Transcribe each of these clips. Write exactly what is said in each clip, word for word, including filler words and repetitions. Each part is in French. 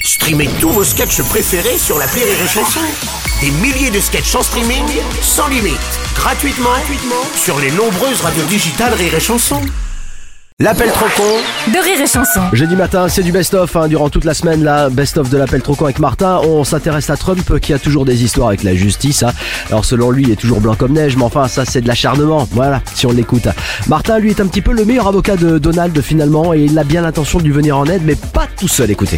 Streamez tous vos sketchs préférés sur l'appli Rire et Chanson. Des milliers de sketchs en streaming, sans limite, gratuitement, gratuitement sur les nombreuses radios digitales Rire et Chanson. L'appel trop con de Rire et Chanson. Jeudi matin, c'est du best-of, hein, durant toute la semaine, là, best-of de l'appel trop con avec Martin. On s'intéresse à Trump qui a toujours des histoires avec la justice. Hein. Alors selon lui, il est toujours blanc comme neige, mais enfin ça c'est de l'acharnement. Voilà, si on l'écoute. Martin, lui, est un petit peu le meilleur avocat de Donald finalement, et il a bien l'intention de lui venir en aide, mais pas tout seul, écoutez.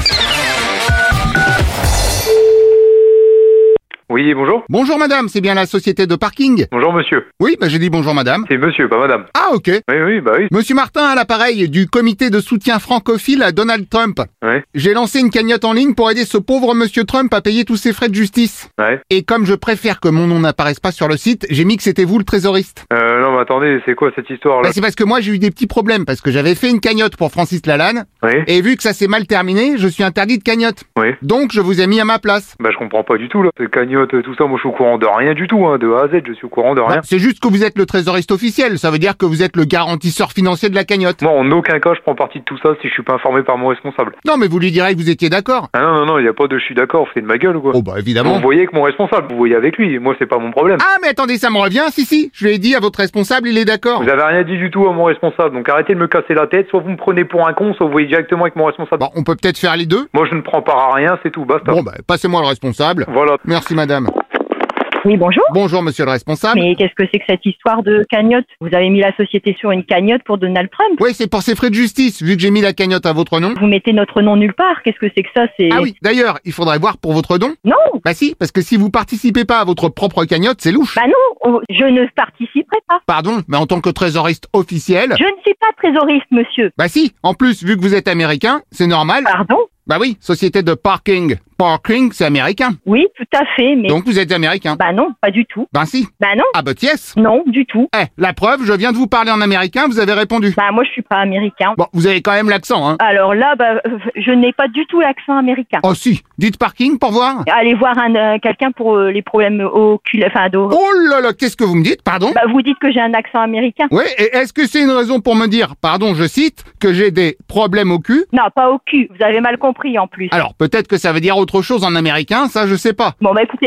Oui, bonjour. Bonjour madame, c'est bien la société de parking? Bonjour monsieur. Oui, bah j'ai dit bonjour madame. C'est monsieur, pas madame. Ah ok. Oui, oui, bah oui. Monsieur Martin à l'appareil du comité de soutien francophile à Donald Trump. Ouais. J'ai lancé une cagnotte en ligne pour aider ce pauvre monsieur Trump à payer tous ses frais de justice. Ouais. Et comme je préfère que mon nom n'apparaisse pas sur le site, j'ai mis que c'était vous le trésoriste. Euh, non mais attendez, c'est quoi cette histoire là? Bah c'est parce que moi j'ai eu des petits problèmes, parce que j'avais fait une cagnotte pour Francis Lalanne, Oui. et vu que ça s'est mal terminé, je suis interdit de cagnotte. Oui. Donc je vous ai mis à ma place. Bah je comprends pas du tout là. C'est cagnotte, tout ça, moi je suis au courant de rien du tout, hein. De A à Z, je suis au courant de rien. Bah, c'est juste que vous êtes le trésoriste officiel, ça veut dire que vous êtes le garantisseur financier de la cagnotte. Moi en aucun cas je prends partie de tout ça si je suis pas informé par mon responsable. Non mais vous lui direz que vous étiez d'accord. Ah non, non, non, y a pas de je suis d'accord, c'est de ma gueule ou quoi? Oh bah évidemment. Vous voyez avec mon responsable, vous voyez avec lui, moi c'est pas mon problème. Ah mais attendez, ça me revient, si si, je lui ai dit à votre responsable, il est d'accord. Vous avez rien dit du tout à mon responsable, donc arrêtez de me casser la tête, soit vous me prenez pour un con, soit vous voyez directement avec mon responsable. Bon, on peut peut-être faire les deux. Moi je ne prends part à rien, c'est tout, basta. Bon bah, passez-moi le responsable. Voilà. Merci madame. Oui, bonjour. Bonjour monsieur le responsable. Mais qu'est-ce que c'est que cette histoire de cagnotte? Vous avez mis la société sur une cagnotte pour Donald Trump? Oui, c'est pour ses frais de justice, vu que j'ai mis la cagnotte à votre nom. Vous mettez notre nom nulle part. Qu'est-ce que c'est que ça? C'est... Ah oui, d'ailleurs, il faudrait voir pour votre don. Non. Bah si, parce que si vous participez pas à votre propre cagnotte, c'est louche. Bah non, oh, je ne participerai pas. Pardon, mais en tant que trésoriste officiel... Je ne suis pas trésoriste, monsieur. Bah si, en plus, vu que vous êtes américain, c'est normal. Pardon? Bah oui, société de parking. Parking, c'est américain. Oui, tout à fait, mais... Donc vous êtes américain. Bah non, pas du tout. Bah si. Bah non. Ah bah yes. Non, du tout. Eh, la preuve, je viens de vous parler en américain, vous avez répondu. Bah moi, je suis pas américain. Bon, vous avez quand même l'accent, hein. Alors là, bah, euh, je n'ai pas du tout l'accent américain. Oh si, dites parking pour voir. Allez voir un euh, quelqu'un pour euh, les problèmes oculaires, enfin d'eau. Oh là là, qu'est-ce que vous me dites, pardon? Bah vous dites que j'ai un accent américain. Oui, et est-ce que c'est une raison pour me dire, pardon, je cite, que j'ai des problèmes au cul? Non, pas au cul. Vous avez mal compris en plus. Alors, peut-être que ça veut dire autre chose en américain, ça je sais pas. Bon bah écoutez.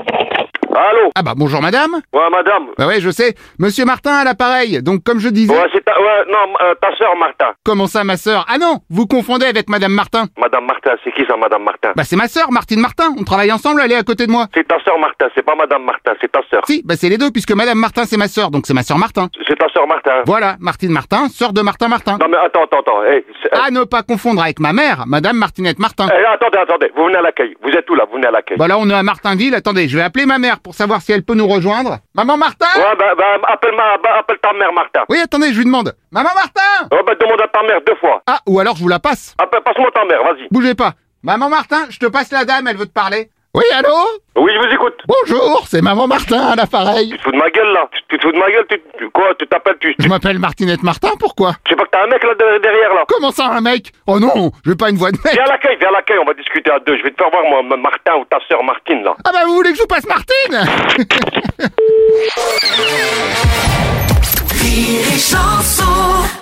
Allô? Ah bah bonjour madame. Ouais, madame. Bah ouais, je sais. Monsieur Martin à l'appareil. Donc comme je disais... Ouais, c'est ta... Ouais, non, euh, ta sœur, Martin. Comment ça, ma sœur? Ah non, vous confondez avec madame Martin. Madame Martin, c'est qui ça, madame Martin? Bah c'est ma sœur, Martine Martin. On travaille ensemble, elle est à côté de moi. C'est ta sœur, Martin, c'est pas madame Martin, c'est ta sœur. Si, bah c'est les deux, puisque madame Martin c'est ma sœur, donc c'est ma sœur Martin. C'est ta sœur, Martin. Voilà, Martine Martin, sœur de Martin Martin. Non, mais attends, attends, attends. Hey, c'est- À ne pas confondre avec ma mère, madame Martinette Martin. hey, attendez, attendez. Vous venez à l'accueil. Vous êtes où, là? Vous venez à l'accueil. Bah là on est à Martinville, attendez, je vais appeler ma mère pour savoir si elle peut nous rejoindre. Maman Martin? Ouais, bah, bah, appelle ma... bah, appelle ta mère, Martin. Oui, attendez, je lui demande. Maman Martin? Ouais, bah, demande à ta mère deux fois. Ah, ou alors je vous la passe. Appelle, passe-moi ta mère, vas-y. Bougez pas. Maman Martin, je te passe la dame, elle veut te parler. Oui, allô? Oui, je vous écoute. Bonjour, c'est Maman Martin à l'appareil. Tu te fous de ma gueule, là? Tu, tu te fous de ma gueule? Tu, tu- quoi? Tu t'appelles, tu... Je tu... m'appelle Martinette Martin, pourquoi? Je sais pas que t'as un mec, là, de- derrière, là. Comment ça, un mec? Oh non, je veux pas une voix de mec. Viens à l'accueil, viens à l'accueil, on va discuter à deux. Je vais te faire voir, moi, ma- Martin ou ta sœur Martine, là. Ah bah vous voulez que je vous passe Martine? Rire et Chanson.